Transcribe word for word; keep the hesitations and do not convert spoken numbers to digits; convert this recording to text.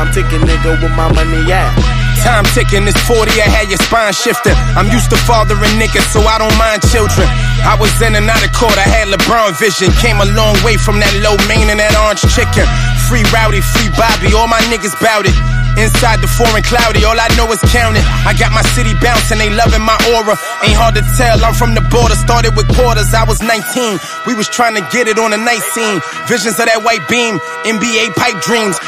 ticking, nigga, where my money at? Time ticking, it's forty, I had your spine shifting. I'm used to fathering niggas, so I don't mind children. I was in and out of court, I had LeBron vision. Came a long way from that low main and that orange chicken. Free Rowdy, free Bobby, all my niggas bout it. Inside the foreign cloudy, all I know is counting. I got my city bouncing, they loving my aura. Ain't hard to tell, I'm from the border. Started with quarters, I was nineteen. We was trying to get it on a night scene. Visions of that white beam, N B A pipe dreams.